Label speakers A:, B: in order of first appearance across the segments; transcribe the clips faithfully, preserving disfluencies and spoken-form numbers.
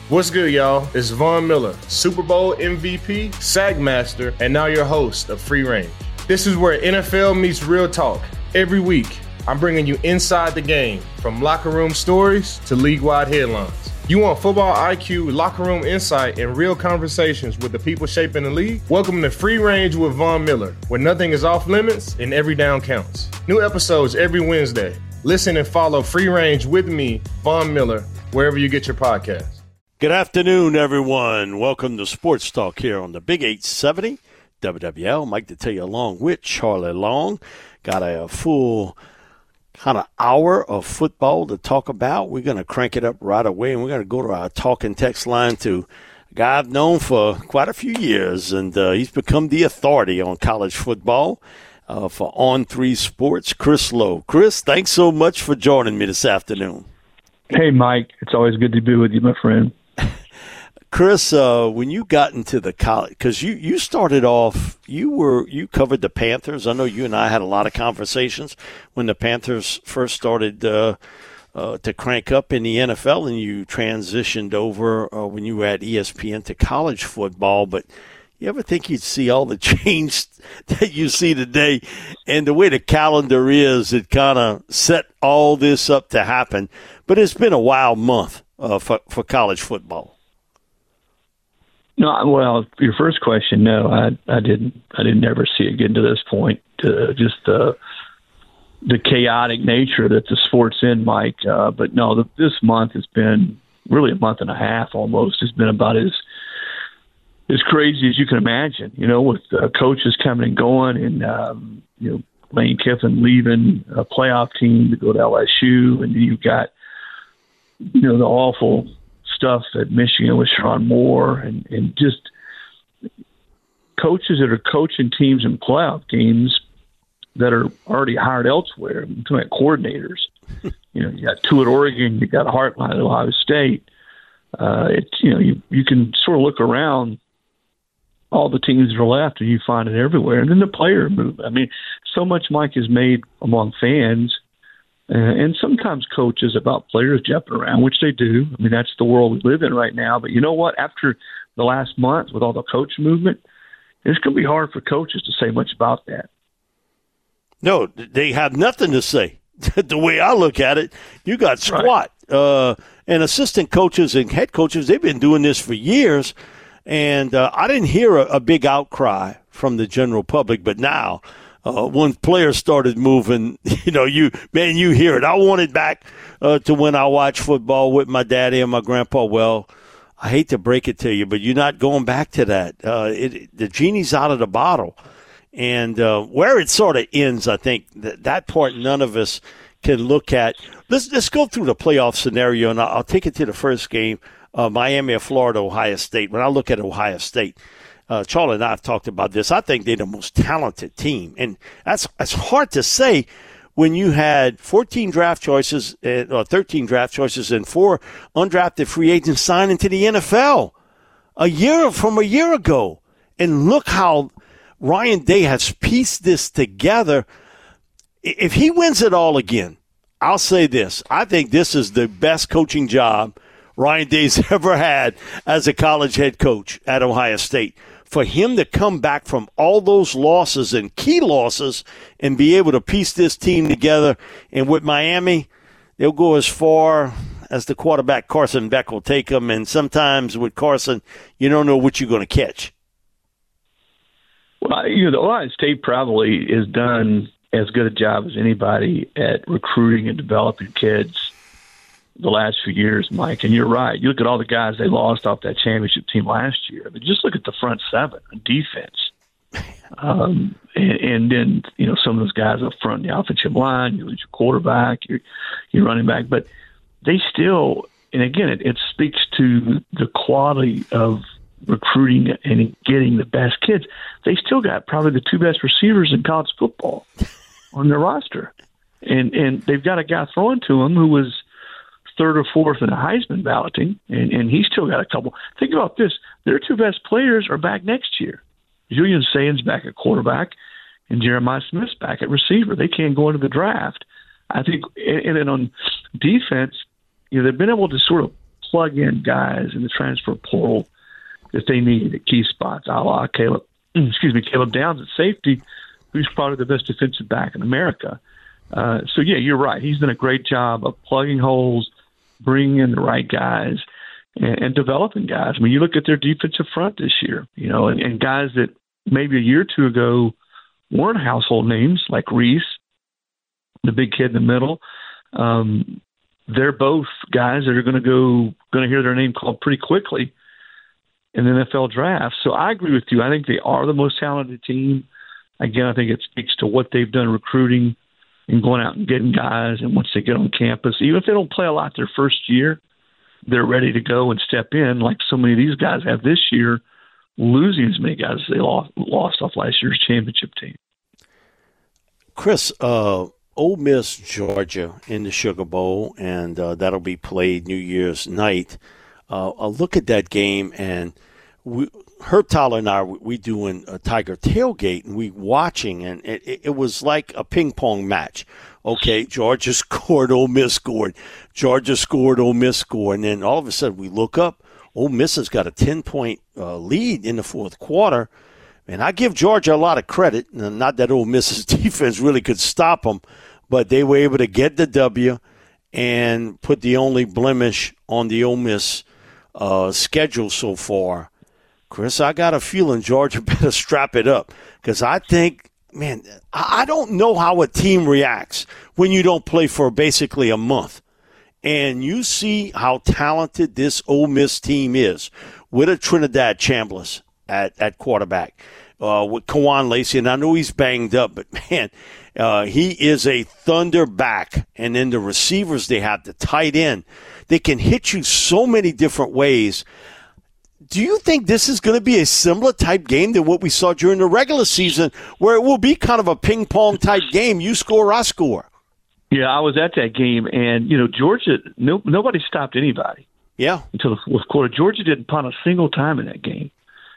A: What's good, y'all? It's Von Miller, Super Bowl M V P, Sackmaster, and now your host of Free Range. This is where N F L meets real talk. Every week, I'm bringing you inside the game, from locker room stories to league-wide headlines. You want football I Q, locker room insight, and real conversations with the people shaping the league? Welcome to Free Range with Von Miller, where nothing is off limits and every down counts. New episodes every Wednesday. Listen and follow Free Range with me, Von Miller, wherever you get your podcasts.
B: Good afternoon, everyone. Welcome to Sports Talk here on the Big eight seventy W W L. Mike to tell you along with Charlie Long. Got a, a full kind of hour of football to talk about. We're going to crank it up right away, and we're going to go to our talk and text line to a guy I've known for quite a few years, and uh, he's become the authority on college football uh, for On three Sports, Chris Lowe. Chris, thanks so much for joining me this afternoon.
C: Hey, Mike. It's always good to be with you, my friend.
B: Chris, uh, when you got into the college, because you, you started off, you were you covered the Panthers. I know you and I had a lot of conversations when the Panthers first started uh, uh, to crank up in the N F L, and you transitioned over uh, when you were at E S P N to college football. But you ever think you'd see all the change that you see today, and the way the calendar is, it kind of set all this up to happen. But it's been a wild month uh, for for college football.
C: No, well, your first question, no, I, I didn't. I didn't ever see it getting to this point. Uh, just the the chaotic nature that the sport's in, Mike. Uh, but no, the, this month has been really a month and a half almost. It's been about as as crazy as you can imagine. You know, with uh, coaches coming and going, and um, you know, Lane Kiffin leaving a playoff team to go to L S U, and then you've got you know the awful stuff at Michigan with Sean Moore, and, and just coaches that are coaching teams in playoff games that are already hired elsewhere. I'm talking about coordinators. You know, you got two at Oregon, you got Hartline at Ohio State. Uh, it's you know, you you can sort of look around all the teams that are left, and you find it everywhere. And then the player move. I mean, so much, Mike, is made among fans. Uh, and sometimes coaches about players jumping around, which they do. I mean, that's the world we live in right now. But you know what? After the last month with all the coach movement, it's going to be hard for coaches to say much about that.
B: No, they have nothing to say. The way I look at it, you got squat. Right. Uh, and assistant coaches and head coaches, they've been doing this for years. And uh, I didn't hear a, a big outcry from the general public, but now – Uh, when players started moving, you know, you man, you hear it. I want it back uh, to when I watched football with my daddy and my grandpa. Well, I hate to break it to you, but you're not going back to that. Uh, it, the genie's out of the bottle. And uh, where it sort of ends, I think, that, that part none of us can look at. Let's, let's go through the playoff scenario, and I'll, I'll take it to the first game, uh, Miami of Florida, Ohio State. When I look at Ohio State, Uh, Charlie and I have talked about this. I think they're the most talented team. And that's that's hard to say when you had fourteen draft choices, uh, or thirteen draft choices, and four undrafted free agents signed into the N F L a year from a year ago. And look how Ryan Day has pieced this together. If he wins it all again, I'll say this. I think this is the best coaching job Ryan Day's ever had as a college head coach at Ohio State. For him to come back from all those losses and key losses and be able to piece this team together, and with Miami, they'll go as far as the quarterback Carson Beck will take them, and sometimes with Carson, you don't know what you're going to catch.
C: Well, you know, the Ohio State probably has done as good a job as anybody at recruiting and developing kids the last few years, Mike, and you're right. You look at all the guys they lost off that championship team last year. I mean, just look at the front seven on defense. Um, and, and then, you know, some of those guys up front in the offensive line, you lose your quarterback, your, your running back. But they still, and again, it, it speaks to the quality of recruiting and getting the best kids. They still got probably the two best receivers in college football on their roster. And, and they've got a guy throwing to them who was third or fourth in the Heisman balloting, and, and he's still got a couple. Think about this. Their two best players are back next year. Julian Sain's back at quarterback, and Jeremiah Smith's back at receiver. They can't go into the draft. I think, and then on defense, you know, they've been able to sort of plug in guys in the transfer portal that they need at key spots, a la Caleb, excuse me, Caleb Downs at safety, who's probably the best defensive back in America. Uh, so, yeah, you're right. He's done a great job of plugging holes, bringing in the right guys, and, and developing guys. I mean, you look at their defensive front this year, you know, and, and guys that maybe a year or two ago weren't household names like Reese, the big kid in the middle. Um, they're both guys that are going to go, going to hear their name called pretty quickly in the N F L draft. So I agree with you. I think they are the most talented team. Again, I think it speaks to what they've done recruiting and going out and getting guys. And once they get on campus, even if they don't play a lot their first year, they're ready to go and step in like so many of these guys have this year, losing as many guys as they lost, lost off last year's championship team.
B: Chris, uh, Ole Miss, Georgia in the Sugar Bowl, and uh, that'll be played New Year's night. Uh, I'll look at that game, and we, Herb Tyler and I, we doing a Tiger tailgate, and we watching, and it, it was like a ping pong match. Okay, Georgia scored, Ole Miss scored. Georgia scored, Ole Miss scored, and then all of a sudden we look up, Ole Miss has got a ten-point uh, lead in the fourth quarter, and I give Georgia a lot of credit. Not that Ole Miss's defense really could stop them, but they were able to get the W and put the only blemish on the Ole Miss uh, schedule so far. Chris, I got a feeling Georgia better strap it up because I think, man, I don't know how a team reacts when you don't play for basically a month. And you see how talented this Ole Miss team is with a Trinidad Chambliss at, at quarterback, uh, with Kawan Lacey. And I know he's banged up, but, man, uh, he is a thunder back. And then the receivers they have, the tight end, they can hit you so many different ways. Do you think this is going to be a similar type game than what we saw during the regular season, where it will be kind of a ping-pong type game? You score, I score.
C: Yeah, I was at that game, and, you know, Georgia, no, nobody stopped anybody.
B: Yeah.
C: Until the fourth quarter. Georgia didn't punt a single time in that game.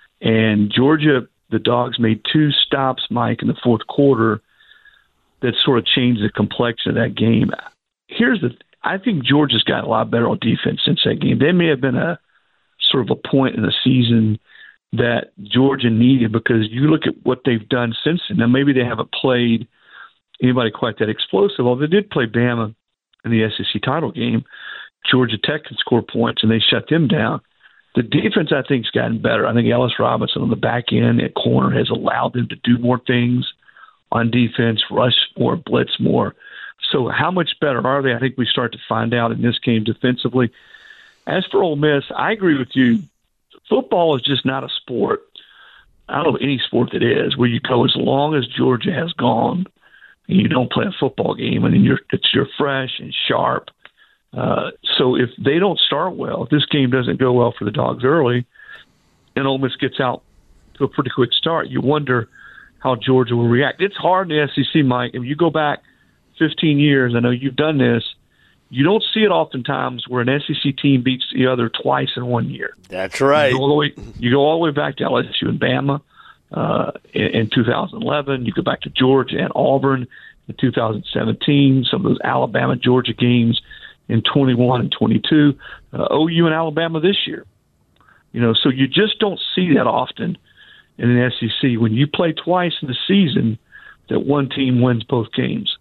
C: And Georgia, the Dogs made two stops, Mike, in the fourth quarter that sort of changed the complexion of that game. Here's the – I think Georgia's got a lot better on defense since that game. They may have been a – sort of a point in the season that Georgia needed, because you look at what they've done since then. Now, maybe they haven't played anybody quite that explosive. Well, they did play Bama in the S E C title game. Georgia Tech can score points, and they shut them down. The defense, I think, has gotten better. I think Ellis Robinson on the back end at corner has allowed them to do more things on defense, rush more, blitz more. So how much better are they? I think we start to find out in this game defensively. As for Ole Miss, I agree with you. Football is just not a sport. I don't know any sport that is, where you go as long as Georgia has gone and you don't play a football game, and then you're it's you're fresh and sharp. Uh, so if they don't start well, if this game doesn't go well for the Dogs early, and Ole Miss gets out to a pretty quick start, you wonder how Georgia will react. It's hard in the S E C, Mike. If you go back fifteen years, I know you've done this, you don't see it oftentimes where an S E C team beats the other twice in one year.
B: That's right.
C: You go all the way, you go all the way back to L S U and Bama uh, in, in two thousand eleven. You go back to Georgia and Auburn in two thousand seventeen. Some of those Alabama-Georgia games in twenty-one and twenty-two. Uh, O U and Alabama this year. You know, so you just don't see that often in an S E C. When you play twice in the season, that one team wins both games.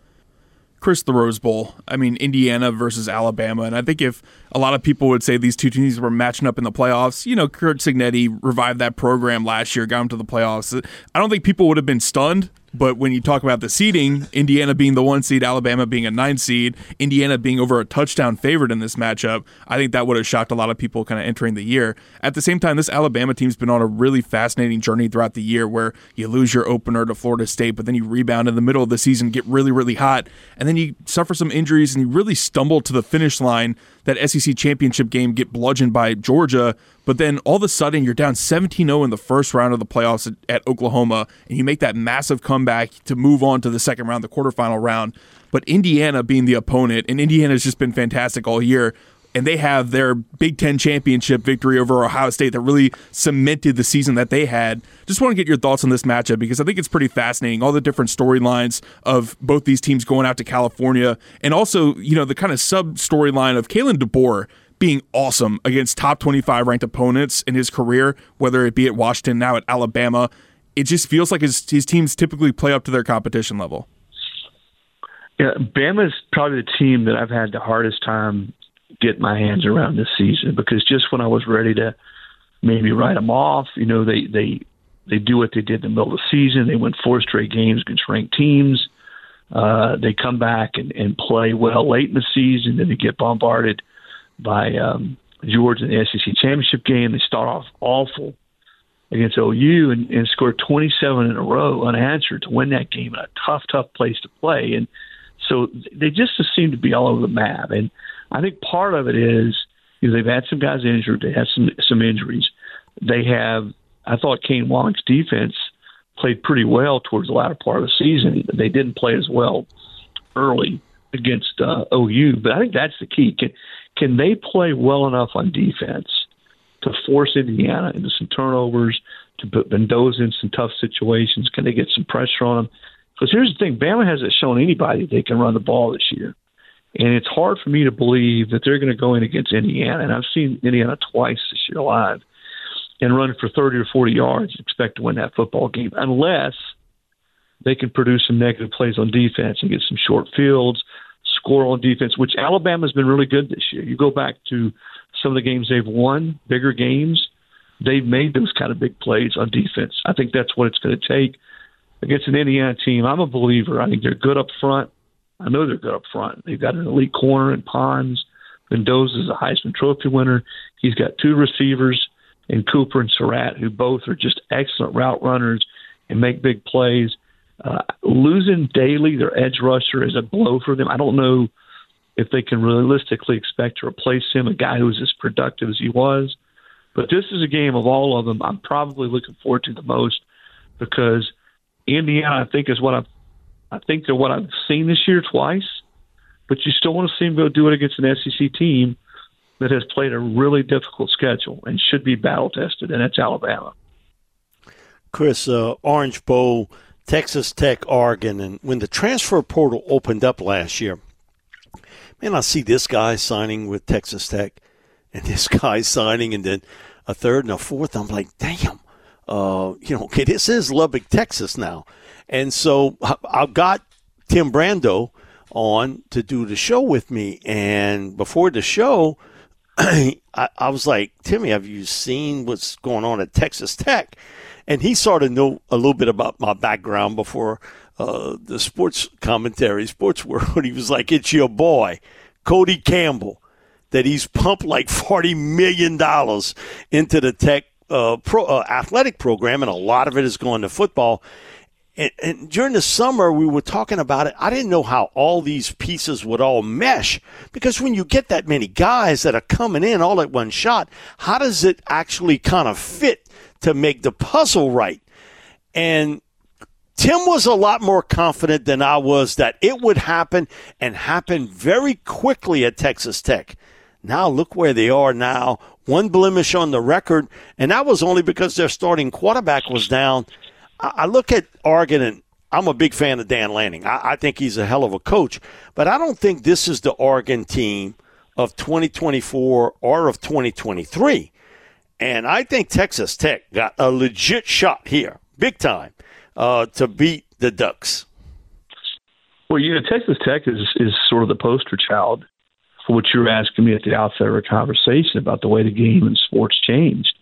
D: Chris, the Rose Bowl. I mean, Indiana versus Alabama. And I think if a lot of people would say these two teams were matching up in the playoffs, you know, Curt Cignetti revived that program last year, got them to the playoffs. I don't think people would have been stunned. But when you talk about the seeding, Indiana being the one seed, Alabama being a nine seed, Indiana being over a touchdown favorite in this matchup, I think that would have shocked a lot of people kind of entering the year. At the same time, this Alabama team's been on a really fascinating journey throughout the year where you lose your opener to Florida State, but then you rebound in the middle of the season, get really, really hot, and then you suffer some injuries and you really stumble to the finish line. That S E C championship game, get bludgeoned by Georgia, but then all of a sudden you're down seventeen oh in the first round of the playoffs at, at Oklahoma, and you make that massive comeback to move on to the second round, the quarterfinal round. But Indiana being the opponent, and Indiana's just been fantastic all year, and they have their Big Ten championship victory over Ohio State that really cemented the season that they had. Just want to get your thoughts on this matchup because I think it's pretty fascinating, all the different storylines of both these teams going out to California, and also, you know, the kind of sub-storyline of Kalen DeBoer being awesome against top twenty-five ranked opponents in his career, whether it be at Washington, now at Alabama. It just feels like his, his teams typically play up to their competition level.
C: Yeah, Bama's probably the team that I've had the hardest time getting my hands around this season, because just when I was ready to maybe write them off, you know, they, they, they do what they did in the middle of the season. They win four straight games against ranked teams. Uh, they come back and, and play well late in the season, then they get bombarded by um, Georgia in the S E C championship game. They start off awful against O U and, and score twenty-seven in a row unanswered to win that game in a tough, tough place to play. And so they just seem to be all over the map. And I think part of it is, you know, they've had some guys injured. They had some some injuries. They have, I thought Kane Wong's defense played pretty well towards the latter part of the season. They didn't play as well early against uh, O U, but I think that's the key. Can, can they play well enough on defense to force Indiana into some turnovers, to put Mendoza in some tough situations? Can they get some pressure on them? Because here's the thing, Bama hasn't shown anybody they can run the ball this year. And it's hard for me to believe that they're going to go in against Indiana. And I've seen Indiana twice this year live and run for thirty or forty yards and expect to win that football game, unless they can produce some negative plays on defense and get some short fields, score on defense, which Alabama's been really good this year. You go back to some of the games they've won, bigger games, they've made those kind of big plays on defense. I think that's what it's going to take against an Indiana team. I'm a believer. I think they're good up front. I know they're good up front. They've got an elite corner in Pons. Mendoza is a Heisman Trophy winner. He's got two receivers in Cooper and Surratt, who both are just excellent route runners and make big plays. Uh, losing Daly, their edge rusher, is a blow for them. I don't know if they can realistically expect to replace him, a guy who was as productive as he was. But this is a game of all of them I'm probably looking forward to the most, because Indiana, I think, is what I've I think they're what I've seen this year twice, but you still want to see them go do it against an S E C team that has played a really difficult schedule and should be battle-tested, and that's Alabama.
B: Chris, uh, Orange Bowl, Texas Tech, Oregon, and when the transfer portal opened up last year, man, I see this guy signing with Texas Tech and this guy signing, and then a third and a fourth. I'm like, damn, uh, you know, okay, this is Lubbock, Texas now. And so I've got Tim Brando on to do the show with me. And before the show, I, I was like, Timmy, have you seen what's going on at Texas Tech? And he sort of knew a little bit about my background before uh, the sports commentary, sports world. He was like, it's your boy, Cody Campbell, that he's pumped like forty million dollars into the Tech uh, pro, uh, athletic program, and a lot of it is going to football. And, and during the summer, we were talking about it. I didn't know how all these pieces would all mesh, because when you get that many guys that are coming in all at one shot, how does it actually kind of fit to make the puzzle right? And Tim was a lot more confident than I was that it would happen, and happen very quickly at Texas Tech. Now look where they are now, one blemish on the record, and that was only because their starting quarterback was down. I look at Oregon, and I'm a big fan of Dan Lanning. I, I think he's a hell of a coach. But I don't think this is the Oregon team of twenty twenty-four or of twenty twenty-three. And I think Texas Tech got a legit shot here, big time, uh, to beat the Ducks.
C: Well, you know, Texas Tech is, is sort of the poster child for what you were asking me at the outset of our conversation about the way the game and sports changed.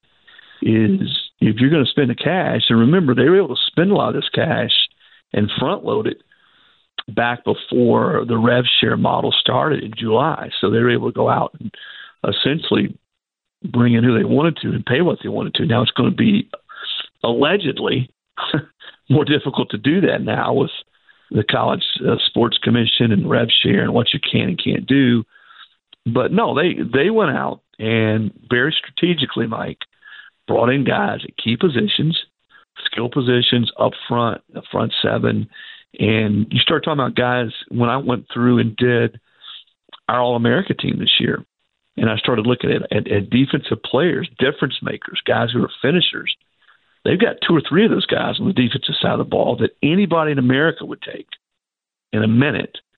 C: Is if you're going to spend the cash, and remember, they were able to spend a lot of this cash and front load it back before the rev share model started in July. So they were able to go out and essentially bring in who they wanted to and pay what they wanted to. Now it's going to be allegedly more difficult to do that now with the College uh, Sports Commission and rev share and what you can and can't do. But no, they, they went out and very strategically, Mike, brought in guys at key positions, skill positions up front, the front seven. And you start talking about guys, when I went through and did our All-America team this year, and I started looking at, at, at defensive players, difference makers, guys who are finishers, they've got two or three of those guys on the defensive side of the ball that anybody in America would take in a minute.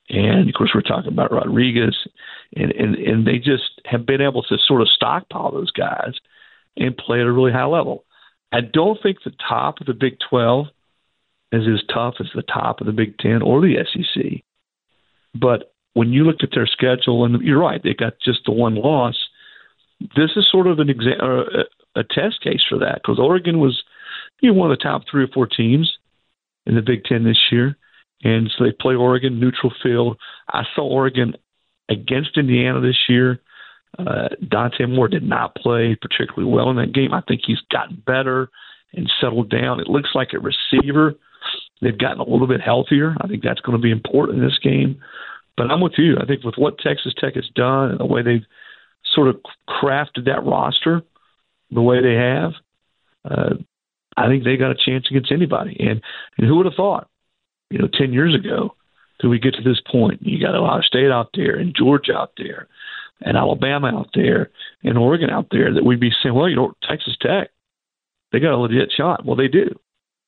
C: And, of course, we're talking about Rodriguez. And, and, and they just have been able to sort of stockpile those guys and play at a really high level. I don't think the top of the Big twelve is as tough as the top of the Big Ten or the S E C. But when you look at their schedule, and you're right, they got just the one loss, this is sort of an exa- or a, a test case for that, because Oregon was you know, one of the top three or four teams in the Big Ten this year. And so they play Oregon neutral field. I saw Oregon against Indiana this year. Uh, Dante Moore did not play particularly well in that game. I think he's gotten better and settled down. It looks like a receiver. They've gotten a little bit healthier. I think that's going to be important in this game. But I'm with you. I think with what Texas Tech has done and the way they've sort of crafted that roster the way they have, uh, I think they got a chance against anybody. And, and who would have thought, you know, ten years ago, till we get to this point, you got Ohio State out there and Georgia out there and Alabama out there and Oregon out there, that we'd be saying, well, you know, Texas Tech, they got a legit shot. Well, they do.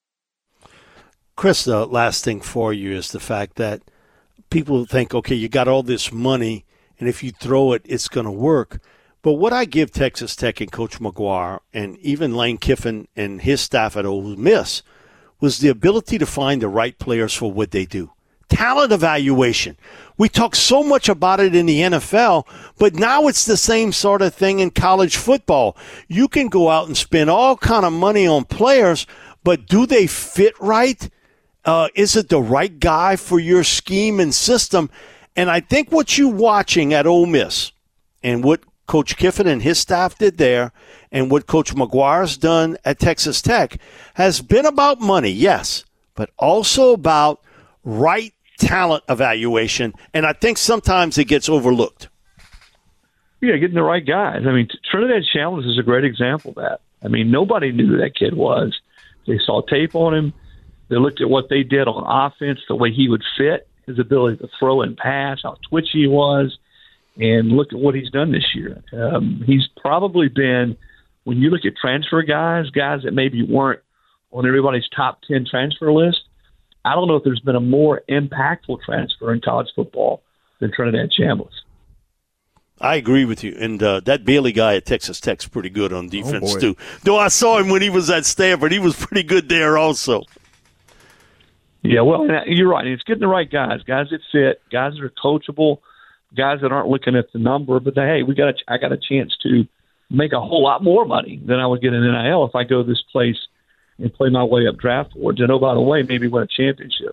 B: Chris, the last thing for you is the fact that people think, okay, you got all this money, and if you throw it, it's going to work. But what I give Texas Tech and Coach McGuire and even Lane Kiffin and his staff at Ole Miss was the ability to find the right players for what they do. Talent evaluation. We talk so much about it in the N F L, but now it's the same sort of thing in college football. You can go out and spend all kind of money on players, but do they fit right? Uh, is it the right guy for your scheme and system? And I think what you're watching at Ole Miss and what Coach Kiffin and his staff did there and what Coach McGuire's done at Texas Tech has been about money, yes, but also about right talent evaluation. And I think sometimes it gets overlooked.
C: Yeah, getting the right guys. I mean, Trinidad Chalmers is a great example of that. I mean, nobody knew who that kid was. They saw tape on him. They looked at what they did on offense, the way he would fit, his ability to throw and pass, how twitchy he was, and look at what he's done this year. Um, he's probably been, when you look at transfer guys, guys that maybe weren't on everybody's top ten transfer list, I don't know if there's been a more impactful transfer in college football than Trinidad Chalmers.
B: I agree with you. And uh, that Bailey guy at Texas Tech's pretty good on defense,
A: oh
B: too. Though I saw him when he was at Stanford. He was pretty good there also.
C: Yeah, well, you're right. It's getting the right guys, guys that fit, guys that are coachable, guys that aren't looking at the number, but they, hey, we got a, I got a chance to make a whole lot more money than I would get in N I L if I go this place and play my way up draft boards. And, oh, by the way, maybe win a championship.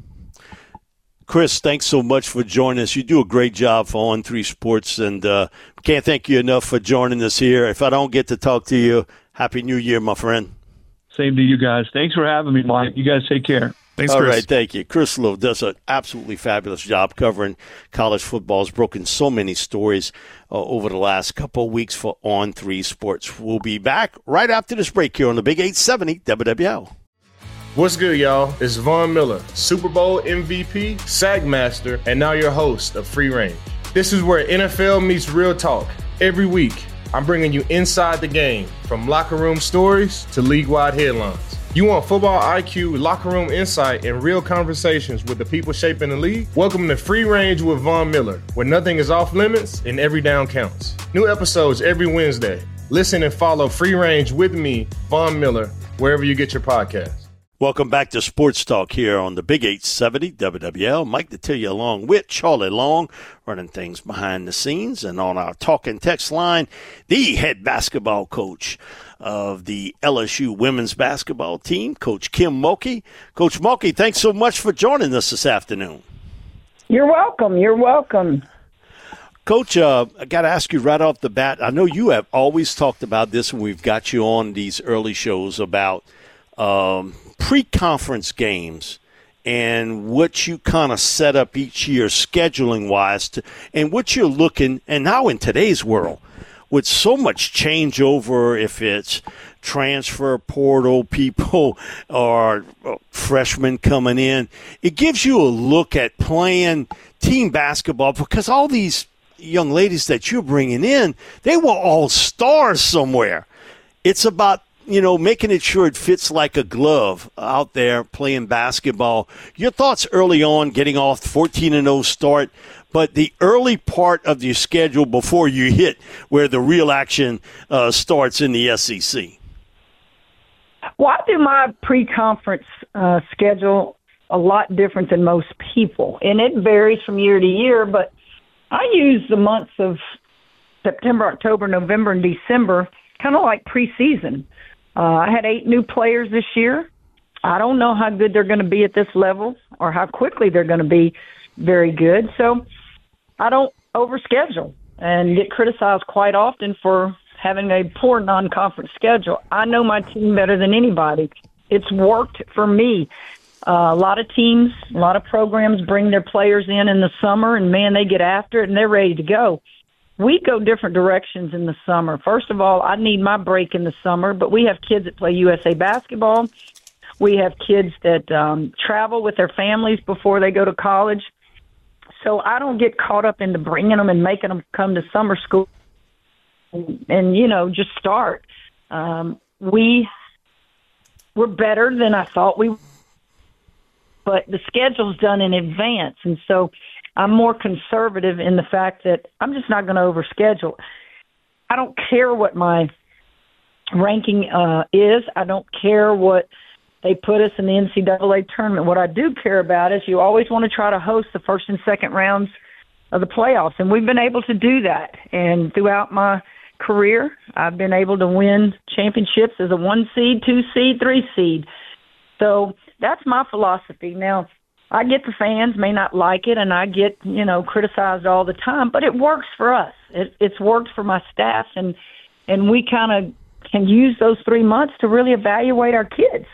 B: Chris, thanks so much for joining us. You do a great job for On three Sports, and uh, can't thank you enough for joining us here. If I don't get to talk to you, Happy New Year, my friend.
C: Same to you guys. Thanks for having me, Mike. You guys take care.
D: Thanks,
B: All
D: Chris.
B: right, thank you. Chris Lowe does an absolutely fabulous job covering college football. Has broken so many stories uh, over the last couple of weeks for On three Sports. We'll be back right after this break here on the Big eight seventy W W L.
A: What's good, y'all? It's Von Miller, Super Bowl M V P, Sag Master, and now your host of Free Range. This is where N F L meets real talk. Every week, I'm bringing you inside the game, from locker room stories to league-wide headlines. You want football I Q, locker room insight, and real conversations with the people shaping the league? Welcome to Free Range with Von Miller, where nothing is off limits and every down counts. New episodes every Wednesday. Listen and follow Free Range with me, Von Miller, wherever you get your podcasts.
B: Welcome back to Sports Talk here on the Big eight seventy W W L. Mike Detillier along with Charlie Long, running things behind the scenes. And on our talking text line, the head basketball coach of the L S U women's basketball team, Coach Kim Mulkey. Coach Mulkey, thanks so much for joining us this afternoon.
E: You're welcome. You're welcome.
B: Coach, uh, I got to ask you right off the bat, I know you have always talked about this when we've got you on these early shows about um, pre-conference games and what you kind of set up each year scheduling-wise to, and what you're looking, and now in today's world, with so much changeover, if it's transfer portal people or freshmen coming in, it gives you a look at playing team basketball, because all these young ladies that you're bringing in, they were all stars somewhere. It's about you know, making it sure it fits like a glove out there playing basketball. Your thoughts early on, getting off fourteen and oh start, but the early part of your schedule before you hit where the real action uh, starts in the S E C.
E: Well, I do my pre-conference uh, schedule a lot different than most people, and it varies from year to year, but I use the months of September, October, November, and December kind of like preseason. Uh, I had eight new players this year. I don't know how good they're going to be at this level or how quickly they're going to be very good, so I don't overschedule and get criticized quite often for having a poor non-conference schedule. I know my team better than anybody. It's worked for me. Uh, a lot of teams, a lot of programs bring their players in in the summer, and, man, they get after it, and they're ready to go. We go different directions in the summer. First of all, I need my break in the summer, but we have kids that play U S A basketball. We have kids that um, travel with their families before they go to college. So I don't get caught up into bringing them and making them come to summer school and, and you know, just start. Um, we were better than I thought we were, but the schedule's done in advance, and so I'm more conservative in the fact that I'm just not going to overschedule. I don't care what my ranking uh, is. I don't care what they put us in the N C double A tournament. What I do care about is you always want to try to host the first and second rounds of the playoffs, and we've been able to do that. And throughout my career, I've been able to win championships as a one seed, two seed, three seed. So that's my philosophy. Now, I get the fans may not like it, and I get, you know, criticized all the time, but it works for us. It, it's worked for my staff, and and we kind of can use those three months to really evaluate our kids.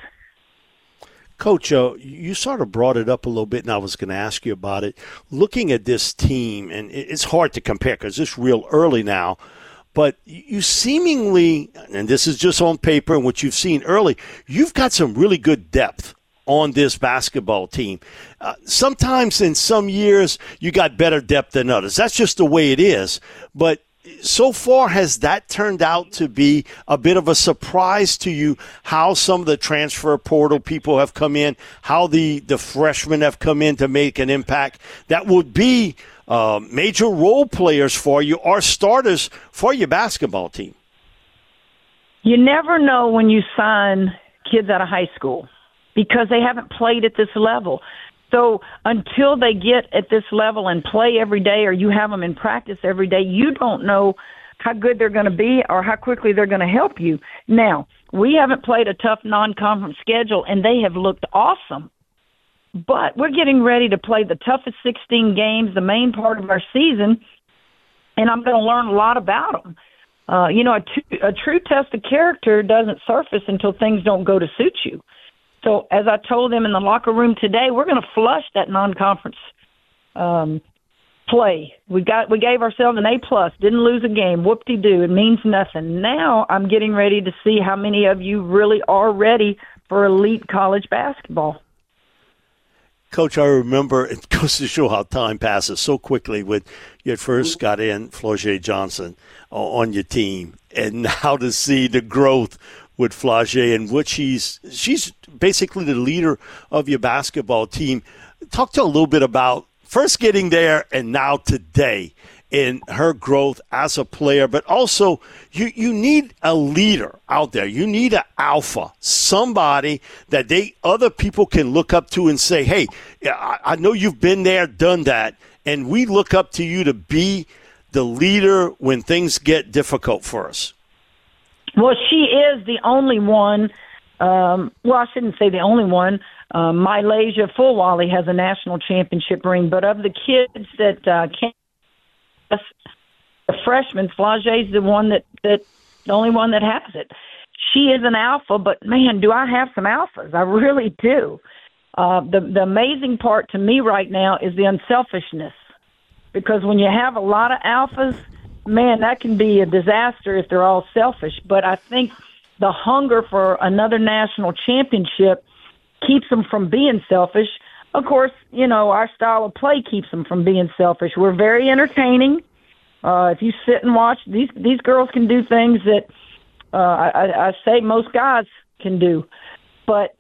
B: Coach, uh, you sort of brought it up a little bit, and I was going to ask you about it. Looking at this team, and it's hard to compare because it's real early now, but you seemingly, and this is just on paper and what you've seen early, you've got some really good depth on this basketball team. Uh, sometimes in some years you got better depth than others. That's just the way it is. But so far, has that turned out to be a bit of a surprise to you, how some of the transfer portal people have come in, how the, the freshmen have come in to make an impact that would be uh, major role players for you or starters for your basketball team?
E: You never know when you sign kids out of high school because they haven't played at this level. So until they get at this level and play every day, or you have them in practice every day, you don't know how good they're going to be or how quickly they're going to help you. Now, we haven't played a tough non-conference schedule, and they have looked awesome. But we're getting ready to play the toughest sixteen games, the main part of our season, and I'm going to learn a lot about them. Uh, you know, a, t- a true test of character doesn't surface until things don't go to suit you. So as I told them in the locker room today, we're going to flush that non-conference um, play. We got we gave ourselves an A plus, didn't lose a game. Whoop-de-doo, it means nothing. Now I'm getting ready to see how many of you really are ready for elite college basketball.
B: Coach, I remember, it goes to show how time passes so quickly when you first got in Flau'jae Johnson on your team, and now to see the growth with Flau'jae and what she's she's basically the leader of your basketball team. Talk to a little bit about first getting there and now today in her growth as a player, but also you, you need a leader out there. You need an alpha, somebody that they other people can look up to and say, hey, I, I know you've been there, done that, and we look up to you to be the leader when things get difficult for us.
E: Well, she is the only one. Um, well, I shouldn't say the only one. Uh, Mylasia Fulwally has a national championship ring, but of the kids that uh, came, the freshman, Flau'jae's the one that, that the only one that has it. She is an alpha, but man, do I have some alphas? I really do. Uh, the the amazing part to me right now is the unselfishness, because when you have a lot of alphas, man, that can be a disaster if they're all selfish. But I think the hunger for another national championship keeps them from being selfish. Of course, you know, our style of play keeps them from being selfish. We're very entertaining. Uh, if you sit and watch, these these girls can do things that uh, I, I say most guys can do. But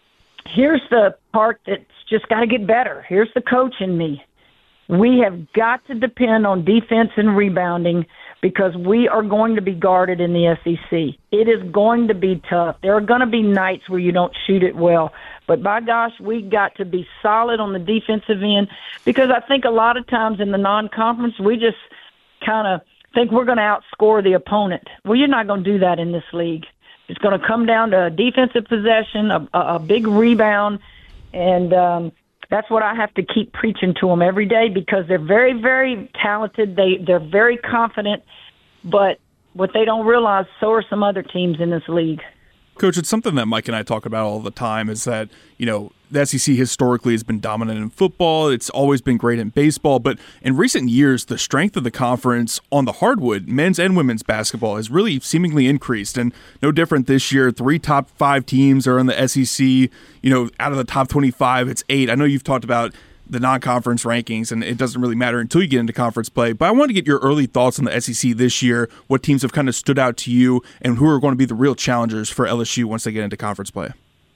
E: here's the part that's just got to get better. Here's the coach in me. We have got to depend on defense and rebounding because we are going to be guarded in the S E C. It is going to be tough. There are going to be nights where you don't shoot it well. But by gosh, we got to be solid on the defensive end because I think a lot of times in the non-conference, we just kind of think we're going to outscore the opponent. Well, you're not going to do that in this league. It's going to come down to a defensive possession, a, a, a big rebound, and um, that's what I have to keep preaching to them every day because they're very, very talented. They, they're very confident, but what they don't realize, so are some other teams in this league.
D: Coach, it's something that Mike and I talk about all the time is that, you know, the S E C historically has been dominant in football. It's always been great in baseball. But in recent years, the strength of the conference on the hardwood, men's and women's basketball, has really seemingly increased. And no different this year. Three top five teams are in the S E C. You know, out of the top twenty-five, it's eight. I know you've talked about the non-conference rankings, and it doesn't really matter until you get into conference play. But I want to get your early thoughts on the S E C this year, what teams have kind of stood out to you, and who are going to be the real challengers for L S U once they get into conference play.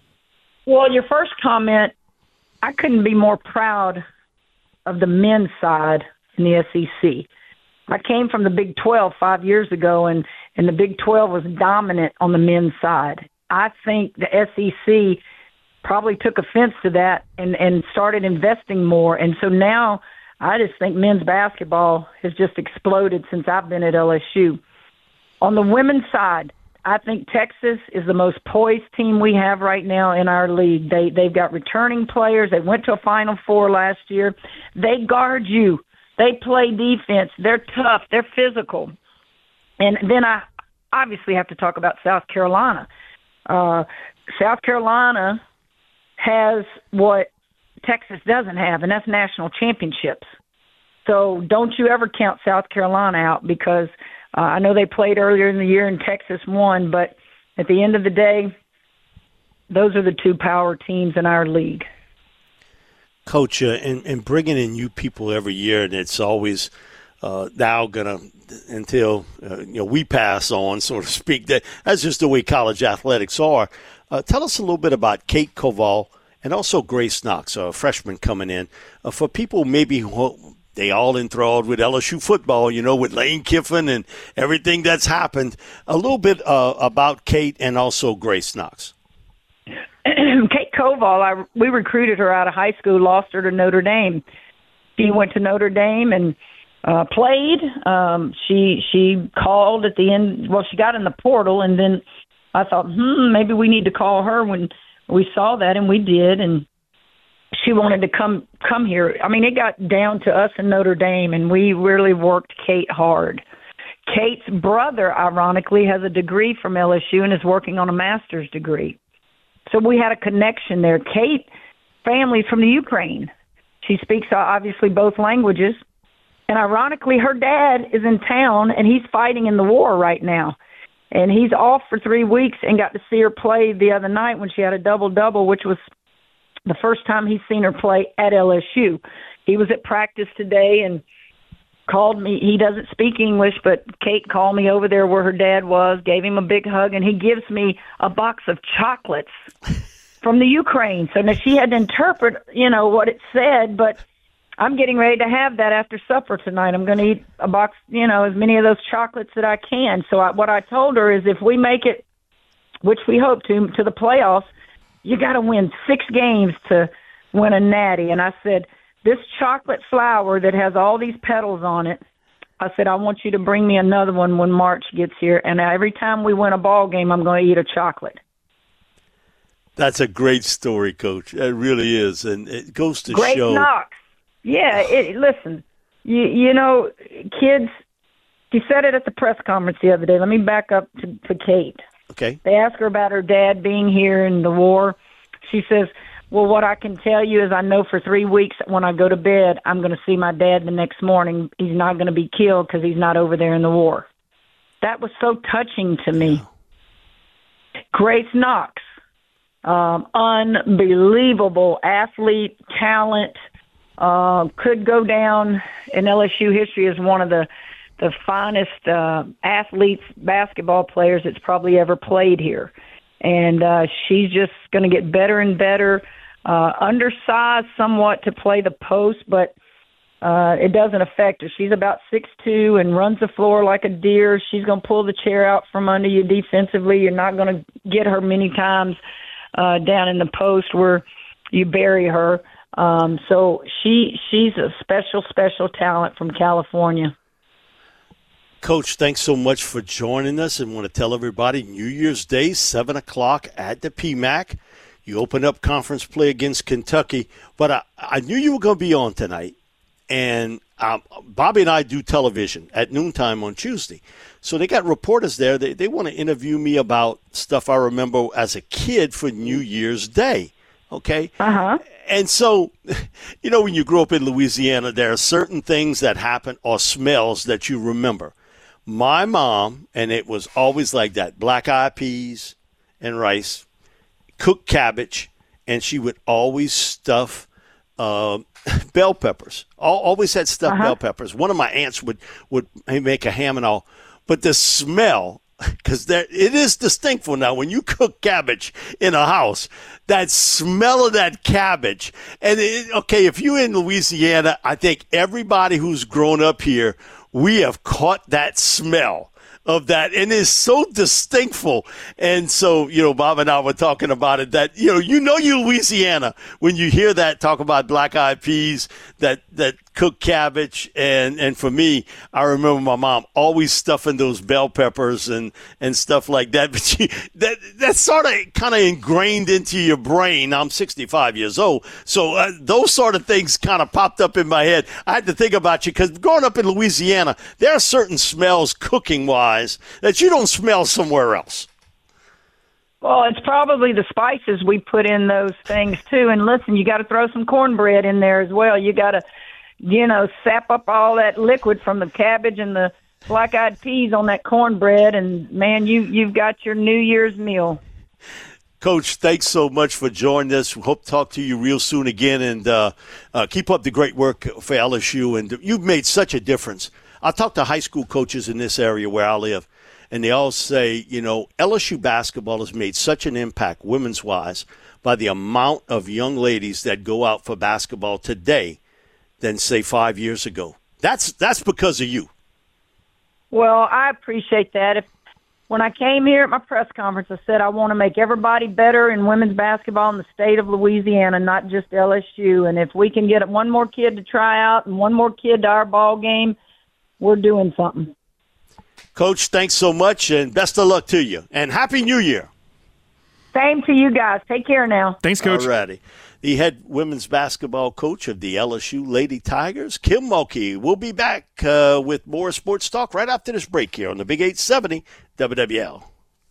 E: Well, your first comment, I couldn't be more proud of the men's side in the S E C. I came from the Big twelve five years ago, and, and the Big twelve was dominant on the men's side. I think the S E C probably took offense to that and, and started investing more. And so now I just think men's basketball has just exploded since I've been at L S U. On the women's side, I think Texas is the most poised team we have right now in our league. They, they've got returning players. They went to a Final Four last year. They guard you. They play defense. They're tough. They're physical. And then I obviously have to talk about South Carolina. Uh, South Carolina has what Texas doesn't have, and that's national championships. So don't you ever count South Carolina out because uh, I know they played earlier in the year and Texas won, but at the end of the day, those are the two power teams in our league.
B: Coach, uh, and, and bringing in new people every year, and it's always uh, now going to, until uh, you know we pass on, so to speak, that, that's just the way college athletics are. Uh, tell us a little bit about Kate Koval and also Grace Knox, a freshman coming in. Uh, for people maybe who they all enthralled with L S U football, you know, with Lane Kiffin and everything that's happened. A little bit uh, about Kate and also Grace Knox.
E: Kate Koval, I, we recruited her out of high school, lost her to Notre Dame. She went to Notre Dame and uh, played. Um, she she called at the end. Well, she got in the portal, and then I thought, hmm, maybe we need to call her when we saw that, and we did, and she wanted to come come here. I mean, it got down to us in Notre Dame, and we really worked Kate hard. Kate's brother, ironically, has a degree from L S U and is working on a master's degree. So we had a connection there. Kate, family's from the Ukraine. She speaks, uh, obviously, both languages. And ironically, her dad is in town, and he's fighting in the war right now. And he's off for three weeks and got to see her play the other night when she had a double-double, which was the first time he's seen her play at L S U. He was at practice today and called me. He doesn't speak English, but Kate called me over there where her dad was, gave him a big hug, and he gives me a box of chocolates from the Ukraine. So now she had to interpret, you know, what it said, but I'm getting ready to have that after supper tonight. I'm going to eat a box, you know, as many of those chocolates that I can. So I, what I told her is if we make it, which we hope to, to the playoffs, you got to win six games to win a natty. And I said, this chocolate flower that has all these petals on it, I said, I want you to bring me another one when March gets here. And every time we win a ball game, I'm going to eat a chocolate.
B: That's a great story, Coach. It really is. And it goes to
E: Grace
B: show.
E: Knox. Yeah, it, listen, you, you know, kids, she said it at the press conference the other day. Let me back up to, to Kate.
B: Okay.
E: They asked her about her dad being here in the war. She says, well, what I can tell you is I know for three weeks when I go to bed, I'm going to see my dad the next morning. He's not going to be killed because he's not over there in the war. That was so touching to me. Yeah. Grace Knox, um, unbelievable athlete, talent, uh, could go down in L S U history as one of the the finest uh, athletes, basketball players that's probably ever played here. And uh, she's just going to get better and better, uh, undersized somewhat to play the post, but uh, it doesn't affect her. She's about six two and runs the floor like a deer. She's going to pull the chair out from under you defensively. You're not going to get her many times uh, down in the post where you bury her. Um, so she she's a special, special talent from California.
B: Coach, thanks so much for joining us, and want to tell everybody New Year's Day, seven o'clock at the P M A C. You open up conference play against Kentucky, but I, I knew you were going to be on tonight, and um, Bobby and I do television at noontime on Tuesday. So they got reporters there. They, they want to interview me about stuff I remember as a kid for New Year's Day, okay?
E: Uh-huh.
B: And so, you know, when you grew up in Louisiana, there are certain things that happen or smells that you remember. My mom, and it was always like that, black-eyed peas and rice, cooked cabbage, and she would always stuff uh, bell peppers. Always had stuffed uh-huh. bell peppers. One of my aunts would, would make a ham and all. But the smell, because it is distinctful now, when you cook cabbage in a house, that smell of that cabbage. And, it, okay, if you're in Louisiana, I think everybody who's grown up here, we have caught that smell of that, and it's so distinctful. And so, you know, Bob and I were talking about it, that, you know, you know you Louisiana when you hear that, talk about black-eyed peas, that, that cooked cabbage. And, and for me, I remember my mom always stuffing those bell peppers and, and stuff like that. But she, that that's sort of kind of ingrained into your brain. I'm sixty-five years old. So uh, those sort of things kind of popped up in my head. I had to think about you because growing up in Louisiana, there are certain smells cooking-wise that you don't smell somewhere else.
E: Well, it's probably the spices we put in those things, too. And listen, you got to throw some cornbread in there as well. You got to, you know, sap up all that liquid from the cabbage and the black-eyed peas on that cornbread. And, man, you, you've got your New Year's meal.
B: Coach, thanks so much for joining us. We hope to talk to you real soon again. And uh, uh, keep up the great work for L S U. And you've made such a difference. I talk to high school coaches in this area where I live, and they all say, you know, L S U basketball has made such an impact, women's-wise, by the amount of young ladies that go out for basketball today than, say, five years ago. That's that's because of you.
E: Well, I appreciate that. If when I came here at my press conference, I said I want to make everybody better in women's basketball in the state of Louisiana, not just L S U. And if we can get one more kid to try out and one more kid to our ball game, we're doing something.
B: Coach, thanks so much, and best of luck to you. And Happy New Year.
E: Same to you guys. Take care now.
D: Thanks, Coach.
B: All righty. The head women's basketball coach of the L S U Lady Tigers, Kim Mulkey. We'll be back uh, with more sports talk right after this break here on the Big eight seventy W W L.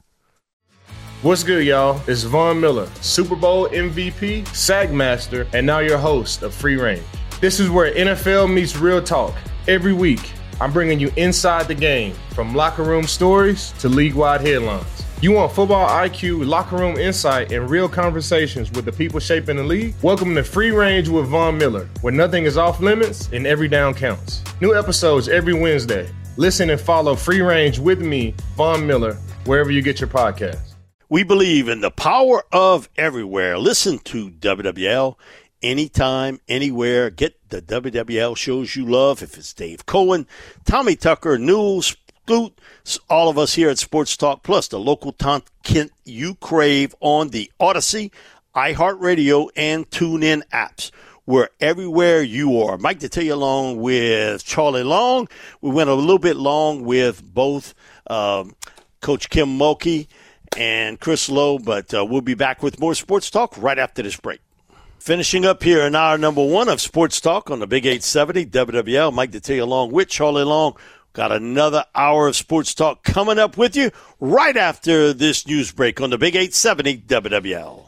A: What's good, y'all? It's Von Miller, Super Bowl M V P, SAG Master, and now your host of Free Range. This is where N F L meets real talk. Every week, I'm bringing you inside the game, from locker room stories to league-wide headlines. You want football I Q, locker room insight, and real conversations with the people shaping the league? Welcome to Free Range with Von Miller, where nothing is off limits and every down counts. New episodes every Wednesday. Listen and follow Free Range with me, Von Miller, wherever you get your podcasts.
B: We believe in the power of everywhere. Listen to W W L anytime, anywhere. Get the W W L shows you love. If it's Dave Cohen, Tommy Tucker, Newell, Scoot, all of us here at Sports Talk, plus the local content you crave on the Odyssey, iHeartRadio, and TuneIn apps. We're everywhere you are. Mike Detillier along with Charlie Long. We went a little bit long with both um, Coach Kim Mulkey and Chris Lowe, but uh, we'll be back with more Sports Talk right after this break. Finishing up here in hour number one of Sports Talk on the Big eight seventy W W L, Mike Detillier along with Charlie Long. Got another hour of Sports Talk coming up with you right after this news break on the Big eight seventy W W L.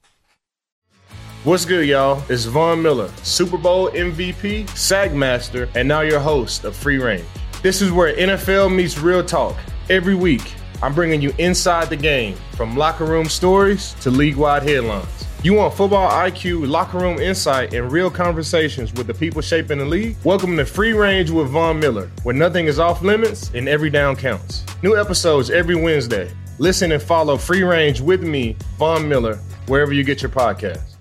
A: What's good, y'all? It's Von Miller, Super Bowl M V P, SAG Master, and now your host of Free Range. This is where N F L meets real talk. Every week, I'm bringing you inside the game, from locker room stories to league-wide headlines. You want football I Q, locker room insight, and real conversations with the people shaping the league? Welcome to Free Range with Von Miller, where nothing is off limits and every down counts. New episodes every Wednesday. Listen and follow Free Range with me, Von Miller, wherever you get your podcasts.